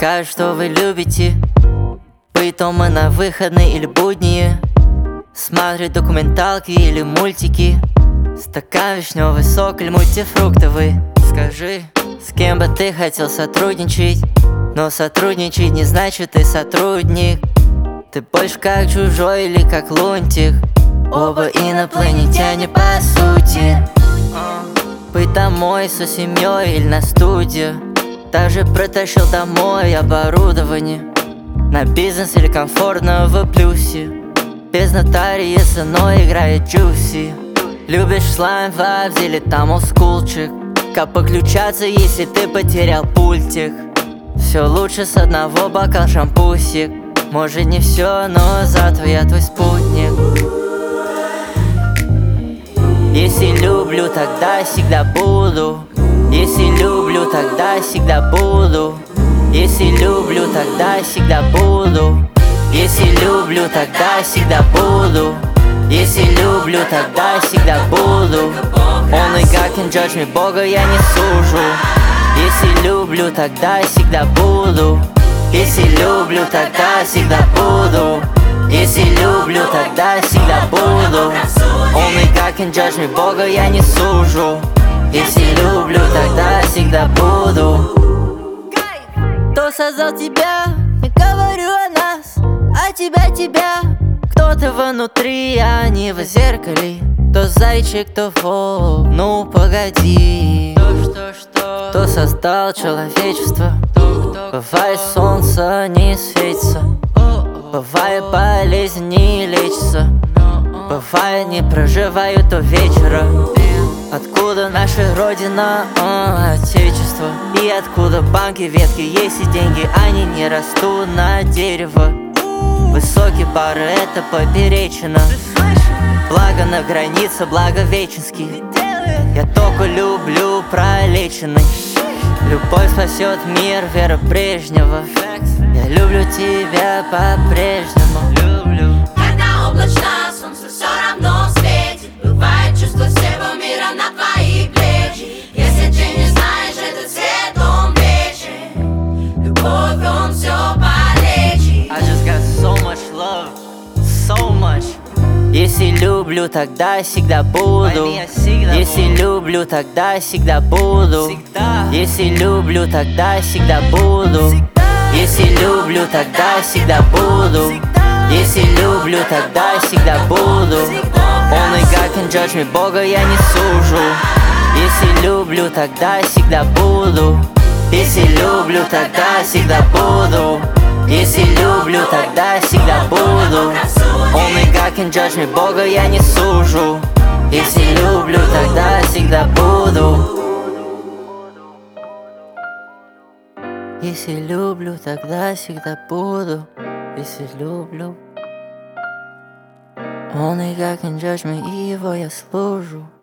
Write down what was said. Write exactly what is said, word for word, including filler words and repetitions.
скажут, что вы любите быть дома на выходные или будни, смотреть документалки или мультики, стакан вишневый сок или мультифруктовый. Скажи, с кем бы ты хотел сотрудничать? Но сотрудничать не значит ты сотрудник. Ты больше как чужой или как лунтик. Оба инопланетяне по сути. Быть домой со семьей или на студию. Также протащил домой оборудование на бизнес или комфортного в плюсе. Без нотариуса, но играет джуси. Любишь слайм вайбс или там олдскулчик? Как подключаться, если ты потерял пультик? Все лучше с одного бокала шампусик. Может не все, но зато я твой спутник. Если люблю, тогда всегда буду. Если люблю, тогда всегда буду. Если люблю, тогда всегда буду. Если люблю, тогда всегда буду. Если люблю, тогда всегда буду. Only God can judge me, Бога я не сужу. Если люблю, тогда всегда буду. Если люблю, тогда всегда буду. Если люблю, тогда всегда буду. Only God can judge me, Бога я не сужу. Если люблю, тогда всегда буду. Кто создал тебя? Не говорю о нас, а тебя, тебя. Кто-то внутри, а не в зеркале. То зайчик, то волк, ну погоди. Что, что? Кто создал человечество? Бывает солнце не светится, бывает болезнь не лечится, бывает не проживают до вечера. Откуда наша родина, о, отечество? И откуда банки, ветки, есть и деньги, они не растут на дерево. Высокие бары, это поперечина. Благо на границе, Благовещенский. Я только люблю пролеченный. Любовь спасет мир, вера Брежнева. Я люблю тебя по-прежнему. Люблю. Когда облачно, солнце все равно светит. Бывает чувство всего мира на твои плечи. Если ты не знаешь, этот свет, он вечен. Любовь, он все полечит. I just got so much love, so much. Если люблю, тогда всегда буду. Если люблю, тогда всегда буду. Если люблю, тогда всегда буду. Если люблю, тогда всегда буду. Если люблю, тогда всегда буду. Only God can judge me, Бога я не сужу. Если люблю, тогда всегда буду. Если люблю, тогда всегда буду. Если люблю, тогда всегда буду. Only God can judge me, Бога я не сужу. Если люблю, тогда всегда буду. Если люблю, тогда всегда буду. Если люблю. Only God can judge me, и его я служу.